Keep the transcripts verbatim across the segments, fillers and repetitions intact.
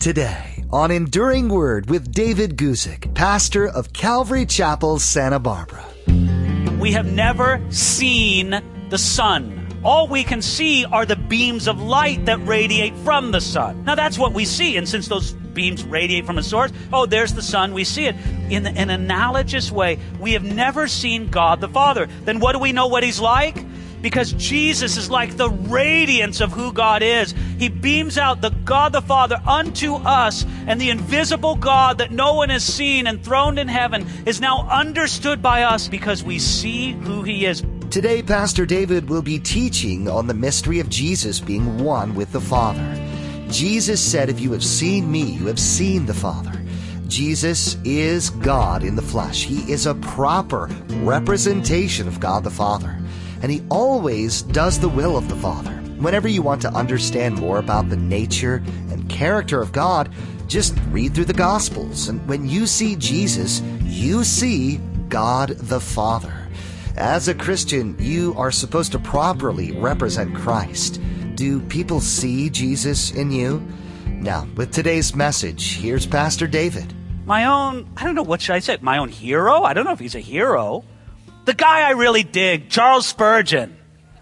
Today on Enduring Word with David Guzik, pastor of Calvary Chapel, Santa Barbara. We have never seen the sun. All we can see are the beams of light that radiate from the sun. Now that's what we see, and since those beams radiate from a source, oh, there's the sun, we see it. In an analogous way, we have never seen God the Father. Then what do we know what He's like? Because Jesus is like the radiance of who God is. He beams out the God the Father unto us, and the invisible God that no one has seen enthroned in heaven is now understood by us because we see who He is. Today, Pastor David will be teaching on the mystery of Jesus being one with the Father. Jesus said, "If you have seen me, you have seen the Father." Jesus is God in the flesh. He is a proper representation of God the Father. And He always does the will of the Father. Whenever you want to understand more about the nature and character of God, just read through the Gospels. And when you see Jesus, you see God the Father. As a Christian, you are supposed to properly represent Christ. Do people see Jesus in you? Now, with today's message, here's Pastor David. My own, I don't know, what should I say? My own hero? I don't know if he's a hero. The guy I really dig, Charles Spurgeon.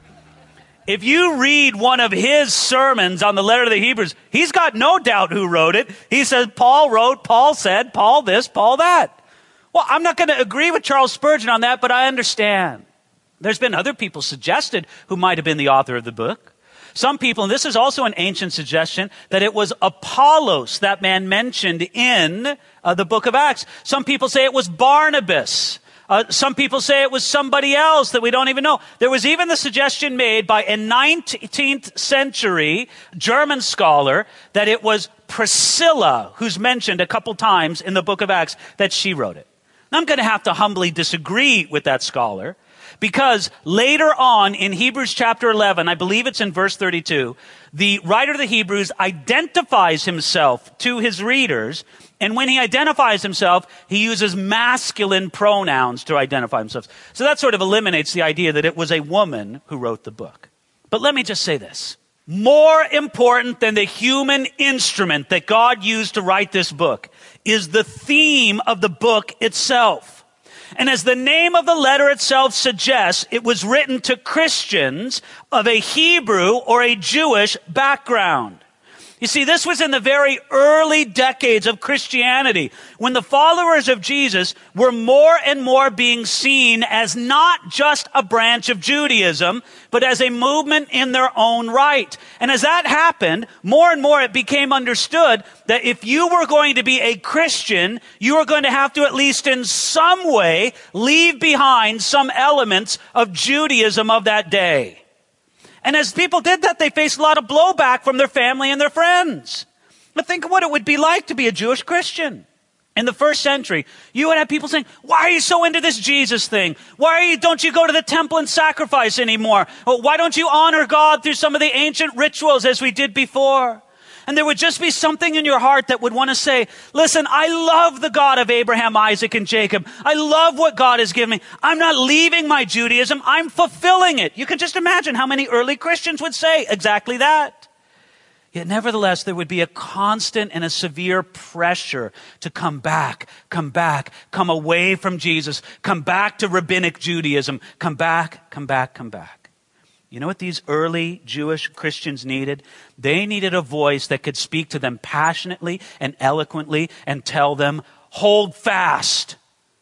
If you read one of his sermons on the letter to the Hebrews, he's got no doubt who wrote it. He says, Paul wrote, Paul said, Paul this, Paul that. Well, I'm not going to agree with Charles Spurgeon on that, but I understand. There's been other people suggested who might have been the author of the book. Some people, and this is also an ancient suggestion, that it was Apollos, that man mentioned in uh, the book of Acts. Some people say it was Barnabas. Uh, some people say it was somebody else that we don't even know. There was even the suggestion made by a nineteenth century German scholar that it was Priscilla, who's mentioned a couple times in the book of Acts, that she wrote it. Now, I'm going to have to humbly disagree with that scholar, because later on in Hebrews chapter eleven, I believe it's in verse thirty-two, the writer of the Hebrews identifies himself to his readers. And when he identifies himself, he uses masculine pronouns to identify himself. So that sort of eliminates the idea that it was a woman who wrote the book. But let me just say this. More important than the human instrument that God used to write this book is the theme of the book itself. And as the name of the letter itself suggests, it was written to Christians of a Hebrew or a Jewish background. You see, this was in the very early decades of Christianity, when the followers of Jesus were more and more being seen as not just a branch of Judaism, but as a movement in their own right. And as that happened, more and more it became understood that if you were going to be a Christian, you were going to have to, at least in some way, leave behind some elements of Judaism of that day. And as people did that, they faced a lot of blowback from their family and their friends. But think of what it would be like to be a Jewish Christian. In the first century, you would have people saying, "Why are you so into this Jesus thing? Why are you, don't you go to the temple and sacrifice anymore? Why don't you honor God through some of the ancient rituals as we did before?" And there would just be something in your heart that would want to say, "Listen, I love the God of Abraham, Isaac, and Jacob. I love what God has given me. I'm not leaving my Judaism. I'm fulfilling it." You can just imagine how many early Christians would say exactly that. Yet nevertheless, there would be a constant and a severe pressure to come back, come back, come away from Jesus, come back to rabbinic Judaism, come back, come back, come back. You know what these early Jewish Christians needed? They needed a voice that could speak to them passionately and eloquently and tell them, hold fast,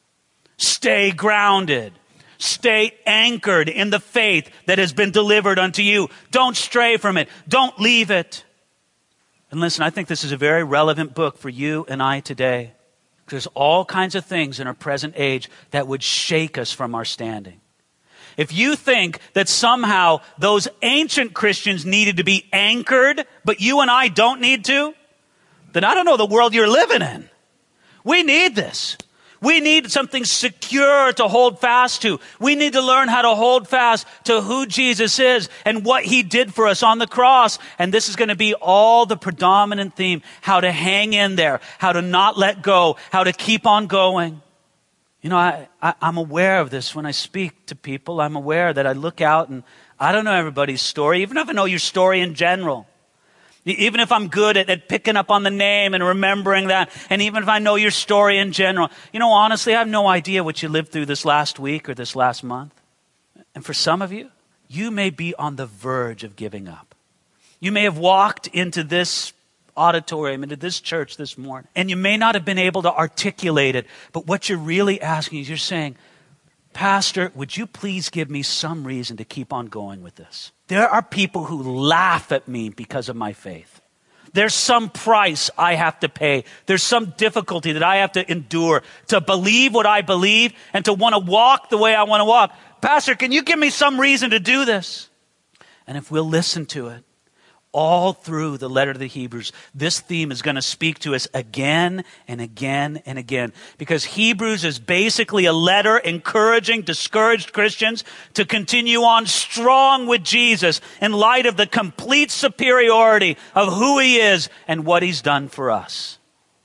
stay grounded, stay anchored in the faith that has been delivered unto you. Don't stray from it. Don't leave it. And listen, I think this is a very relevant book for you and I today. There's all kinds of things in our present age that would shake us from our standing. If you think that somehow those ancient Christians needed to be anchored, but you and I don't need to, then I don't know the world you're living in. We need this. We need something secure to hold fast to. We need to learn how to hold fast to who Jesus is and what He did for us on the cross. And this is going to be all the predominant theme, how to hang in there, how to not let go, how to keep on going. You know, I, I, I'm aware of this when I speak to people. I'm aware that I look out and I don't know everybody's story, even if I know your story in general. Even if I'm good at, at picking up on the name and remembering that, and even if I know your story in general, you know, honestly, I have no idea what you lived through this last week or this last month. And for some of you, you may be on the verge of giving up. You may have walked into this auditorium, into this church this morning, and you may not have been able to articulate it, but what you're really asking is you're saying, Pastor, would you please give me some reason to keep on going with this? There are people who laugh at me because of my faith. There's some price I have to pay. There's some difficulty that I have to endure to believe what I believe and to want to walk the way I want to walk. Pastor, can you give me some reason to do this? And if we'll listen to it, all through the letter to the Hebrews, this theme is going to speak to us again and again and again. Because Hebrews is basically a letter encouraging discouraged Christians to continue on strong with Jesus in light of the complete superiority of who he is and what he's done for us.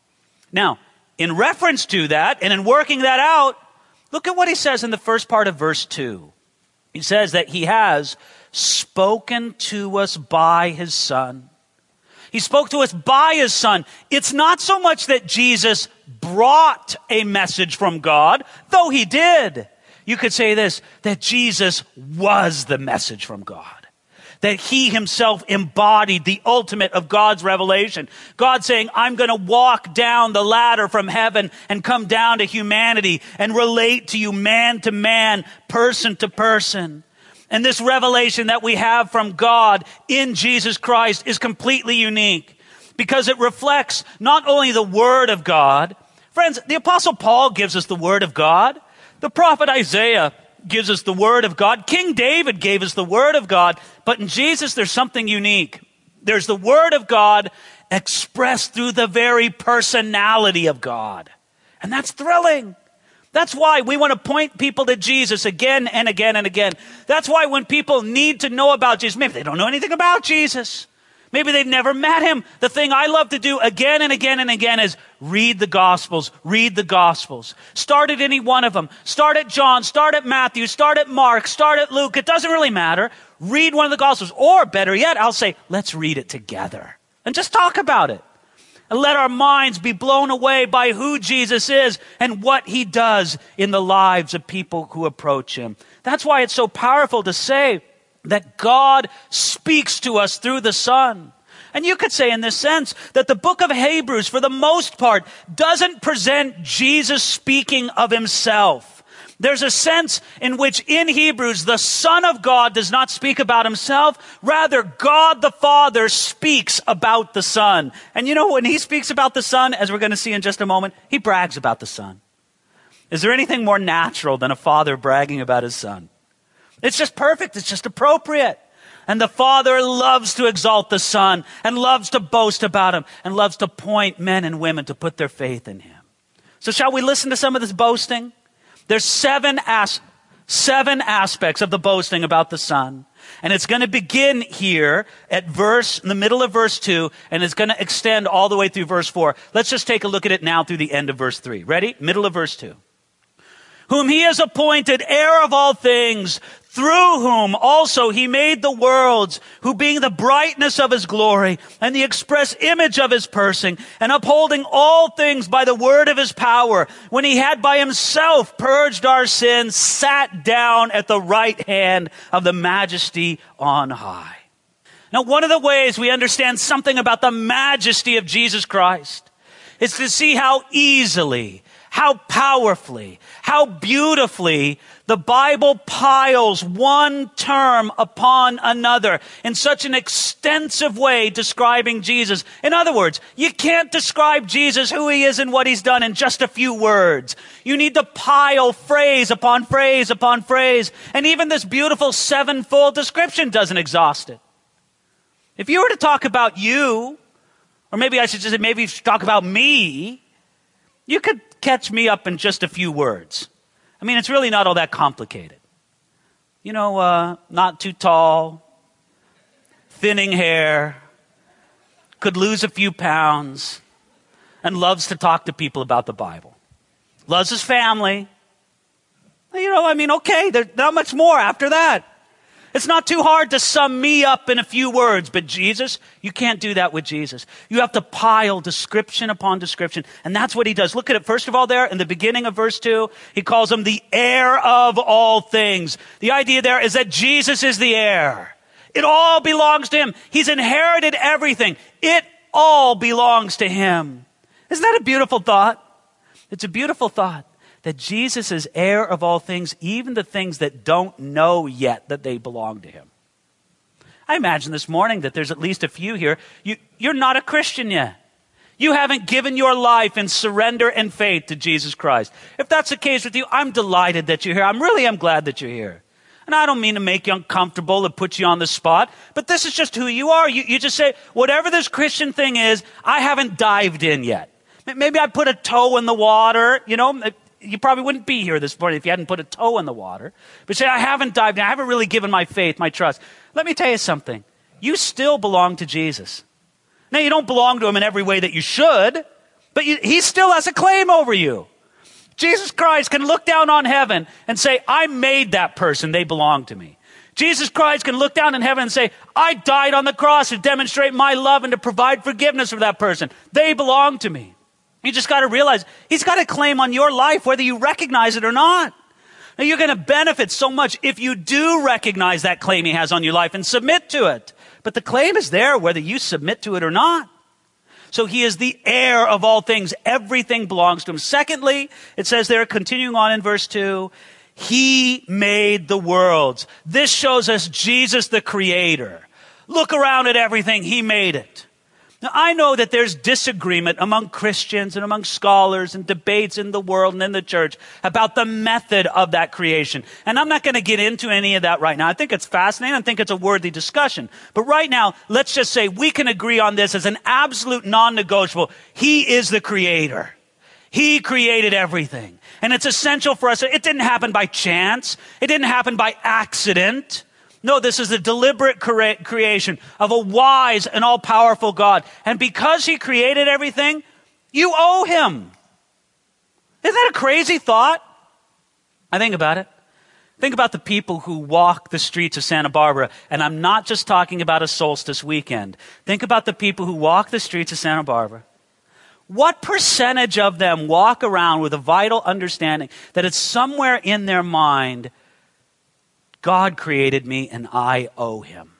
Now, in reference to that and in working that out, look at what he says in the first part of verse two. He says that he has spoken to us by his Son. He spoke to us by his Son. It's not so much that Jesus brought a message from God, though he did. You could say this, that Jesus was the message from God. That he himself embodied the ultimate of God's revelation. God saying, I'm going to walk down the ladder from heaven and come down to humanity and relate to you man to man, person to person. And this revelation that we have from God in Jesus Christ is completely unique because it reflects not only the Word of God. Friends, the Apostle Paul gives us the Word of God. The prophet Isaiah gives us the Word of God. King David gave us the Word of God. But in Jesus, there's something unique. There's the Word of God expressed through the very personality of God. And that's thrilling. That's why we want to point people to Jesus again and again and again. That's why when people need to know about Jesus, maybe they don't know anything about Jesus. Maybe they've never met him. The thing I love to do again and again and again is read the Gospels, read the Gospels. Start at any one of them. Start at John, start at Matthew, start at Mark, start at Luke. It doesn't really matter. Read one of the Gospels. Or better yet, I'll say, let's read it together and just talk about it. And let our minds be blown away by who Jesus is and what he does in the lives of people who approach him. That's why it's so powerful to say that God speaks to us through the Son. And you could say in this sense that the book of Hebrews, for the most part, doesn't present Jesus speaking of himself. There's a sense in which in Hebrews, the Son of God does not speak about himself. Rather, God the Father speaks about the Son. And you know, when he speaks about the Son, as we're going to see in just a moment, he brags about the Son. Is there anything more natural than a father bragging about his son? It's just perfect. It's just appropriate. And the Father loves to exalt the Son and loves to boast about him and loves to point men and women to put their faith in him. So shall we listen to some of this boasting? There's seven as, seven aspects of the boasting about the Son. And it's going to begin here at verse, in the middle of verse two, and it's going to extend all the way through verse four. Let's just take a look at it now through the end of verse three. Ready? Middle of verse two. Whom he has appointed heir of all things, through whom also he made the worlds, who being the brightness of his glory and the express image of his person, and upholding all things by the word of his power, when he had by himself purged our sins, sat down at the right hand of the majesty on high. Now, one of the ways we understand something about the majesty of Jesus Christ is to see how easily, how powerfully, how beautifully the Bible piles one term upon another in such an extensive way describing Jesus. In other words, you can't describe Jesus, who he is and what he's done in just a few words. You need to pile phrase upon phrase upon phrase. And even this beautiful sevenfold description doesn't exhaust it. If you were to talk about you, or maybe I should just say maybe you should talk about me, you could catch me up in just a few words. I mean, it's really not all that complicated. You know, uh, not too tall, thinning hair, could lose a few pounds, and loves to talk to people about the Bible. Loves his family. You know, I mean, okay, there's not much more after that. It's not too hard to sum me up in a few words, but Jesus, you can't do that with Jesus. You have to pile description upon description, and that's what he does. Look at it, first of all there, in the beginning of verse two, he calls him the heir of all things. The idea there is that Jesus is the heir. It all belongs to him. He's inherited everything. It all belongs to him. Isn't that a beautiful thought? It's a beautiful thought. That Jesus is heir of all things, even the things that don't know yet that they belong to him. I imagine this morning that there's at least a few here. You, you're not a Christian yet. You haven't given your life in surrender and faith to Jesus Christ. If that's the case with you, I'm delighted that you're here. I'm really am glad that you're here. And I don't mean to make you uncomfortable or put you on the spot, but this is just who you are. You, you just say, whatever this Christian thing is, I haven't dived in yet. Maybe I put a toe in the water, you know. You probably wouldn't be here this morning if you hadn't put a toe in the water. But say, I haven't dived in. I haven't really given my faith, my trust. Let me tell you something. You still belong to Jesus. Now, you don't belong to him in every way that you should, but you, he still has a claim over you. Jesus Christ can look down on heaven and say, I made that person. They belong to me. Jesus Christ can look down in heaven and say, I died on the cross to demonstrate my love and to provide forgiveness for that person. They belong to me. You just got to realize he's got a claim on your life, whether you recognize it or not. Now, you're going to benefit so much if you do recognize that claim he has on your life and submit to it. But the claim is there whether you submit to it or not. So he is the heir of all things. Everything belongs to him. Secondly, it says there, continuing on in verse two, he made the worlds. This shows us Jesus the creator. Look around at everything. He made it. Now, I know that there's disagreement among Christians and among scholars and debates in the world and in the church about the method of that creation. And I'm not going to get into any of that right now. I think it's fascinating. I think it's a worthy discussion. But right now, let's just say we can agree on this as an absolute non-negotiable. He is the creator. He created everything. And it's essential for us. It didn't happen by chance. It didn't happen by accident. No, this is a deliberate crea- creation of a wise and all-powerful God. And because he created everything, you owe him. Isn't that a crazy thought? I think about it. Think about the people who walk the streets of Santa Barbara. And I'm not just talking about a solstice weekend. Think about the people who walk the streets of Santa Barbara. What percentage of them walk around with a vital understanding that it's somewhere in their mind, God created me and I owe him?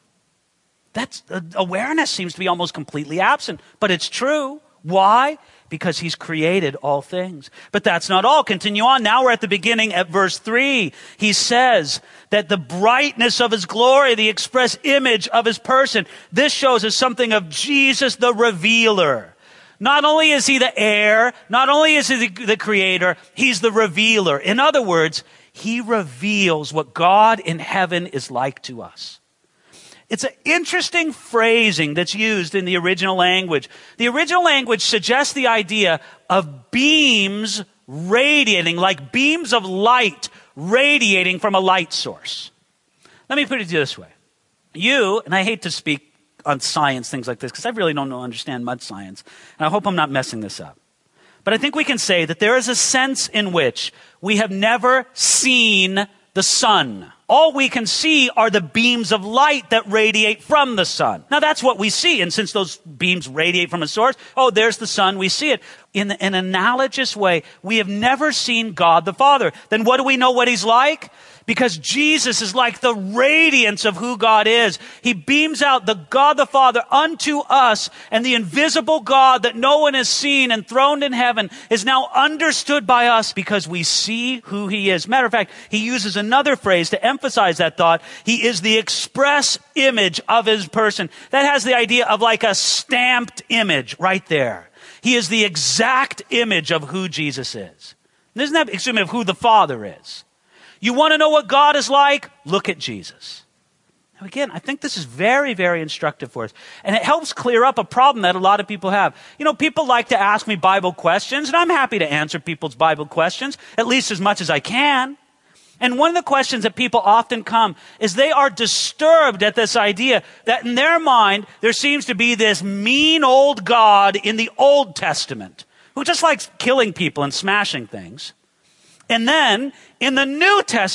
That's uh, awareness seems to be almost completely absent, but it's true. Why? Because he's created all things. But that's not all. Continue on. Now we're at the beginning at verse three. He says that the brightness of his glory, the express image of his person, this shows us something of Jesus the revealer. Not only is he the heir, not only is he the, the creator, he's the revealer. In other words, he reveals what God in heaven is like to us. It's an interesting phrasing that's used in the original language. The original language suggests the idea of beams radiating, like beams of light radiating from a light source. Let me put it this way. You, and I hate to speak on science, things like this, because I really don't know, understand much science, and I hope I'm not messing this up. But I think we can say that there is a sense in which we have never seen the sun. All we can see are the beams of light that radiate from the sun. Now that's what we see. And since those beams radiate from a source, oh, there's the sun, we see it. In an analogous way, we have never seen God the Father. Then what do we know what he's like? Because Jesus is like the radiance of who God is. He beams out the God the Father unto us, and the invisible God that no one has seen and throned in heaven is now understood by us because we see who he is. Matter of fact, he uses another phrase to emphasize that thought. He is the express image of his person. That has the idea of like a stamped image right there. He is the exact image of who Jesus is. Isn't that, excuse me, of who the Father is? You want to know what God is like? Look at Jesus. Now again, I think this is very, very instructive for us. And it helps clear up a problem that a lot of people have. You know, people like to ask me Bible questions, and I'm happy to answer people's Bible questions, at least as much as I can. And one of the questions that people often come is they are disturbed at this idea that in their mind, there seems to be this mean old God in the Old Testament who just likes killing people and smashing things. And then in the New Testament,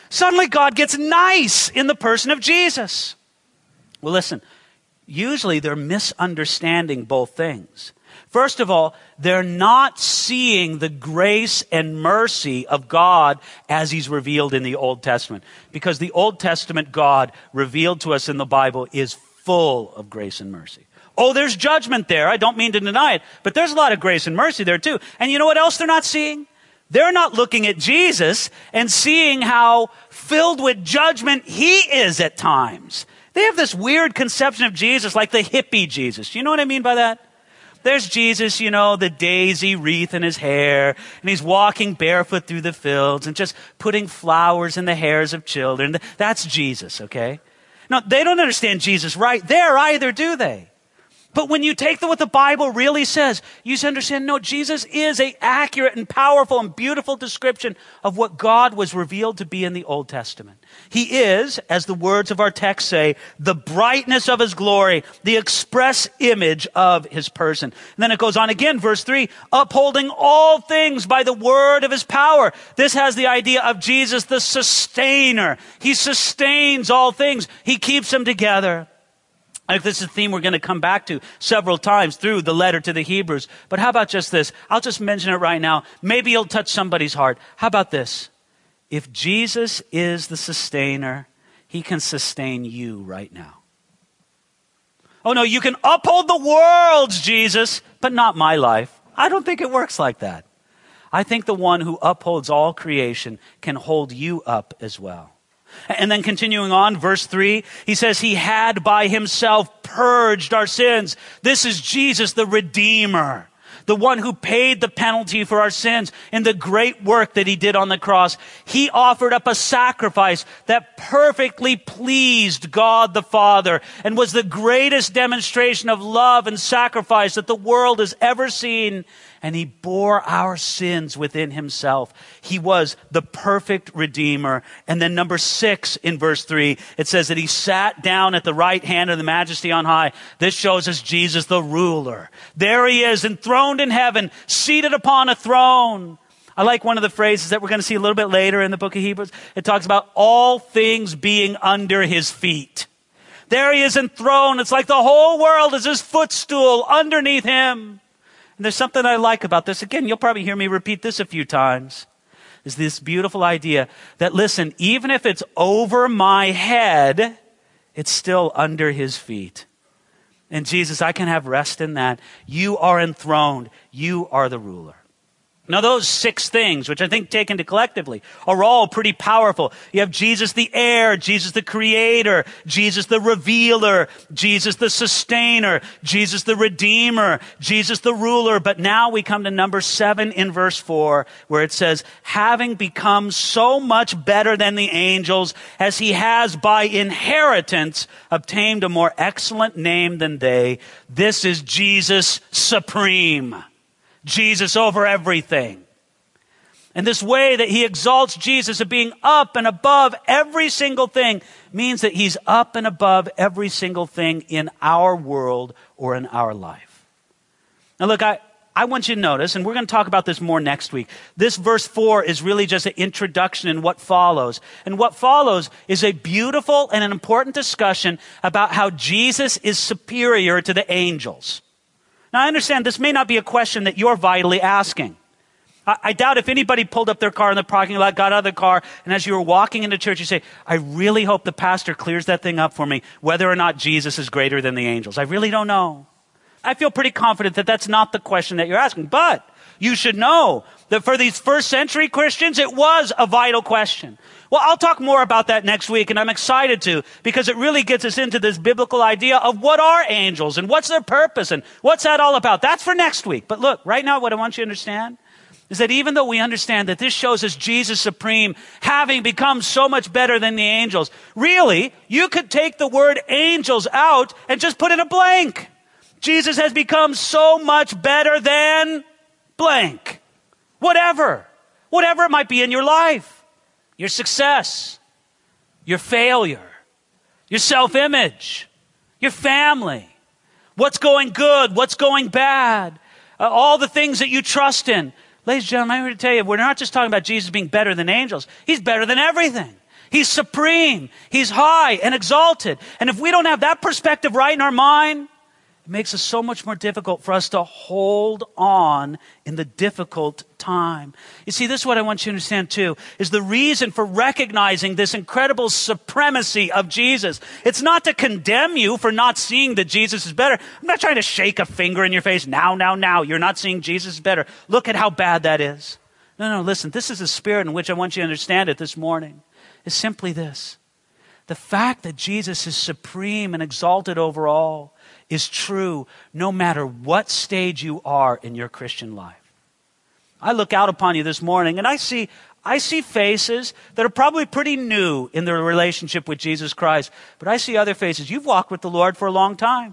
Suddenly God gets nice in the person of Jesus. Well, listen, usually they're misunderstanding both things. First of all, they're not seeing the grace and mercy of God as he's revealed in the Old Testament. Because the Old Testament God revealed to us in the Bible is full of grace and mercy. Oh, there's judgment there. I don't mean to deny it, but there's a lot of grace and mercy there too. And you know what else they're not seeing? They're not looking at Jesus and seeing how filled with judgment he is at times. They have this weird conception of Jesus like the hippie Jesus. You know what I mean by that? There's Jesus, you know, the daisy wreath in his hair, and he's walking barefoot through the fields and just putting flowers in the hairs of children. That's Jesus, okay? Now, they don't understand Jesus right there either, do they? But when you take the, what the Bible really says, you understand, no, Jesus is an accurate and powerful and beautiful description of what God was revealed to be in the Old Testament. He is, as the words of our text say, the brightness of his glory, the express image of his person. And then it goes on again, verse three, upholding all things by the word of his power. This has the idea of Jesus, the sustainer. He sustains all things. He keeps them together. I think this is a theme we're going to come back to several times through the letter to the Hebrews. But how about just this? I'll just mention it right now. Maybe it'll touch somebody's heart. How about this? If Jesus is the sustainer, he can sustain you right now. Oh no, you can uphold the world's Jesus, but not my life. I don't think it works like that. I think the one who upholds all creation can hold you up as well. And then continuing on, verse three, he says he had by himself purged our sins. This is Jesus, the Redeemer, the one who paid the penalty for our sins in the great work that he did on the cross. He offered up a sacrifice that perfectly pleased God the Father and was the greatest demonstration of love and sacrifice that the world has ever seen. And he bore our sins within himself. He was the perfect Redeemer. And then number six in verse three, it says that he sat down at the right hand of the Majesty on high. This shows us Jesus, the ruler. There he is, enthroned in heaven, seated upon a throne. I like one of the phrases that we're going to see a little bit later in the book of Hebrews. It talks about all things being under his feet. There he is enthroned. It's like the whole world is his footstool underneath him. And there's something I like about this. Again, you'll probably hear me repeat this a few times. Is this beautiful idea that, listen, even if it's over my head, it's still under his feet. And Jesus, I can have rest in that. You are enthroned. You are the ruler. Now those six things, which I think taken collectively, are all pretty powerful. You have Jesus the heir, Jesus the creator, Jesus the revealer, Jesus the sustainer, Jesus the redeemer, Jesus the ruler. But now we come to number seven in verse four, where it says, having become so much better than the angels, as he has by inheritance obtained a more excellent name than they. This is Jesus supreme. Jesus over everything. And this way that he exalts Jesus of being up and above every single thing means that he's up and above every single thing in our world or in our life. Now look, I, I want you to notice, and we're going to talk about this more next week. This verse four is really just an introduction in what follows. And what follows is a beautiful and an important discussion about how Jesus is superior to the angels. Now, I understand this may not be a question that you're vitally asking. I, I doubt if anybody pulled up their car in the parking lot, got out of the car, and as you were walking into church, you say, I really hope the pastor clears that thing up for me, whether or not Jesus is greater than the angels. I really don't know. I feel pretty confident that that's not the question that you're asking. But you should know that for these first century Christians, it was a vital question. Well, I'll talk more about that next week, and I'm excited to, because it really gets us into this biblical idea of what are angels and what's their purpose and what's that all about. That's for next week. But look, right now what I want you to understand is that even though we understand that this shows us Jesus supreme, having become so much better than the angels, really, you could take the word angels out and just put in a blank. Jesus has become so much better than blank. Whatever. Whatever it might be in your life. Your success, your failure, your self-image, your family, what's going good, what's going bad, uh, all the things that you trust in. Ladies and gentlemen, I'm here to tell you, we're not just talking about Jesus being better than angels. He's better than everything. He's supreme. He's high and exalted. And if we don't have that perspective right in our mind, it makes it so much more difficult for us to hold on in the difficult time. You see, this is what I want you to understand too, is the reason for recognizing this incredible supremacy of Jesus. It's not to condemn you for not seeing that Jesus is better. I'm not trying to shake a finger in your face. Now, now, now, you're not seeing Jesus is better. Look at how bad that is. No, no, listen, this is the spirit in which I want you to understand it this morning. It's simply this. The fact that Jesus is supreme and exalted over all is true no matter what stage you are in your Christian life. I look out upon you this morning and I see I see faces that are probably pretty new in their relationship with Jesus Christ, but I see other faces. You've walked with the Lord for a long time.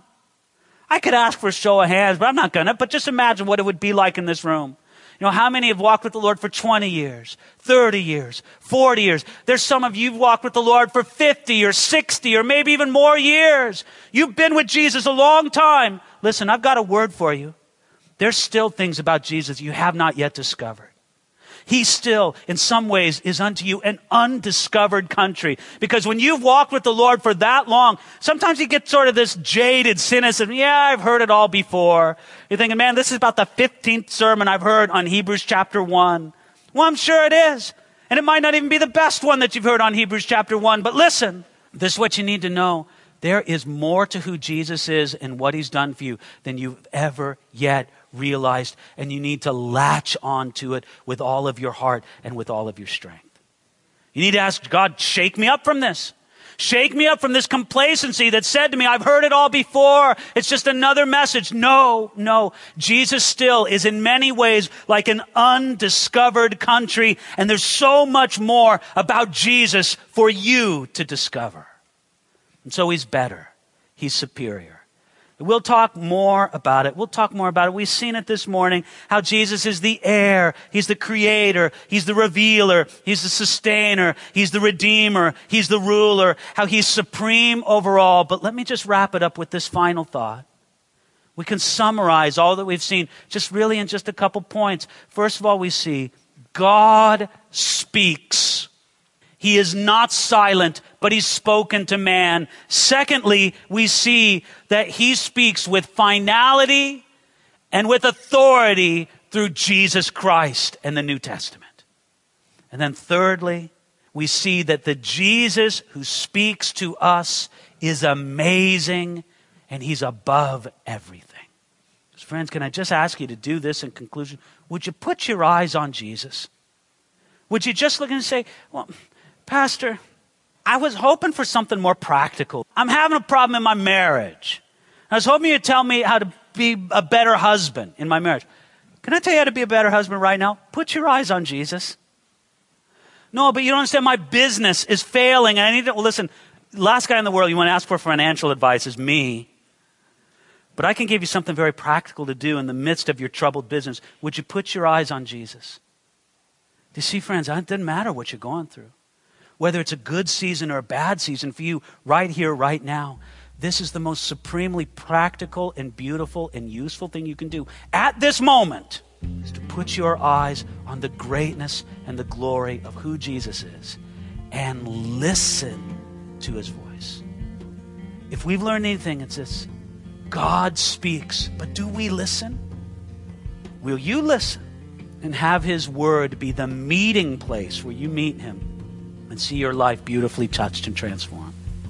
I could ask for a show of hands, but I'm not going to. But just imagine what it would be like in this room. You know, how many have walked with the Lord for twenty years, thirty years, forty years? There's some of you who've walked with the Lord for fifty or sixty or maybe even more years. You've been with Jesus a long time. Listen, I've got a word for you. There's still things about Jesus you have not yet discovered. He still, in some ways, is unto you an undiscovered country. Because when you've walked with the Lord for that long, sometimes you get sort of this jaded cynicism. Yeah, I've heard it all before. You're thinking, man, this is about the fifteenth sermon I've heard on Hebrews chapter one. Well, I'm sure it is. And it might not even be the best one that you've heard on Hebrews chapter one. But listen, this is what you need to know. There is more to who Jesus is and what he's done for you than you've ever yet realized, and you need to latch on to it with all of your heart and with all of your strength. You need to ask God, shake me up from this. Shake me up from this complacency that said to me, I've heard it all before. It's just another message. No, no. Jesus still is in many ways like an undiscovered country, and there's so much more about Jesus for you to discover. And so he's better. He's superior. We'll talk more about it. We'll talk more about it. We've seen it this morning, how Jesus is the heir. He's the creator. He's the revealer. He's the sustainer. He's the redeemer. He's the ruler. How he's supreme over all. But let me just wrap it up with this final thought. We can summarize all that we've seen just really in just a couple points. First of all, we see God speaks. He is not silent, but he's spoken to man. Secondly, we see that he speaks with finality and with authority through Jesus Christ and the New Testament. And then thirdly, we see that the Jesus who speaks to us is amazing and he's above everything. So friends, can I just ask you to do this in conclusion? Would you put your eyes on Jesus? Would you just look and say, well, Pastor, I was hoping for something more practical. I'm having a problem in my marriage. I was hoping you'd tell me how to be a better husband in my marriage. Can I tell you how to be a better husband right now? Put your eyes on Jesus. No, but you don't understand. My business is failing. And I need to, well, listen, last guy in the world you want to ask for financial advice is me. But I can give you something very practical to do in the midst of your troubled business. Would you put your eyes on Jesus? Do you see, friends, it doesn't matter what you're going through. Whether it's a good season or a bad season for you right here, right now, this is the most supremely practical and beautiful and useful thing you can do at this moment, is to put your eyes on the greatness and the glory of who Jesus is and listen to his voice. If we've learned anything, it's this: God speaks, but do we listen? Will you listen and have his word be the meeting place where you meet him and see your life beautifully touched and transformed?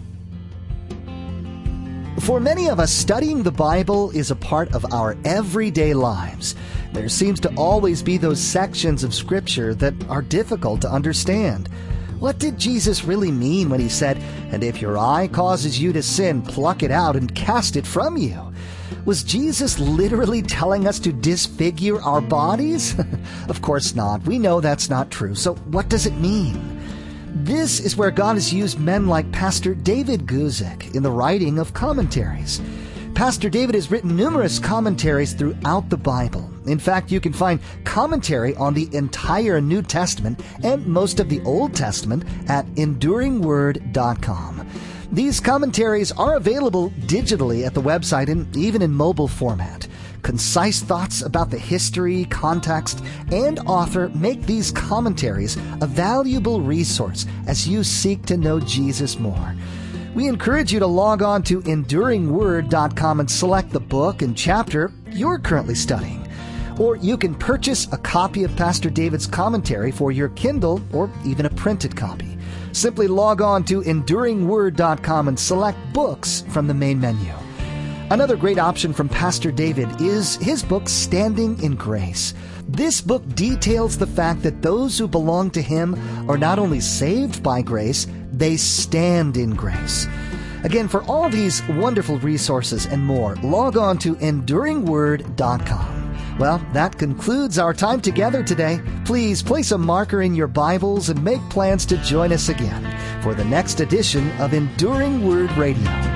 For many of us, studying the Bible is a part of our everyday lives. There seems to always be those sections of Scripture that are difficult to understand. What did Jesus really mean when he said, "And if your eye causes you to sin, pluck it out and cast it from you"? Was Jesus literally telling us to disfigure our bodies? Of course not. We know that's not true. So what does it mean? This is where God has used men like Pastor David Guzik in the writing of commentaries. Pastor David has written numerous commentaries throughout the Bible. In fact, you can find commentary on the entire New Testament and most of the Old Testament at enduring word dot com. These commentaries are available digitally at the website and even in mobile format. Concise thoughts about the history, context, and author make these commentaries a valuable resource as you seek to know Jesus more. We encourage you to log on to enduring word dot com and select the book and chapter you're currently studying. Or you can purchase a copy of Pastor David's commentary for your Kindle or even a printed copy. Simply log on to enduring word dot com and select Books from the main menu. Another great option from Pastor David is his book, Standing in Grace. This book details the fact that those who belong to him are not only saved by grace, they stand in grace. Again, for all these wonderful resources and more, log on to enduring word dot com. Well, that concludes our time together today. Please place a marker in your Bibles and make plans to join us again for the next edition of Enduring Word Radio.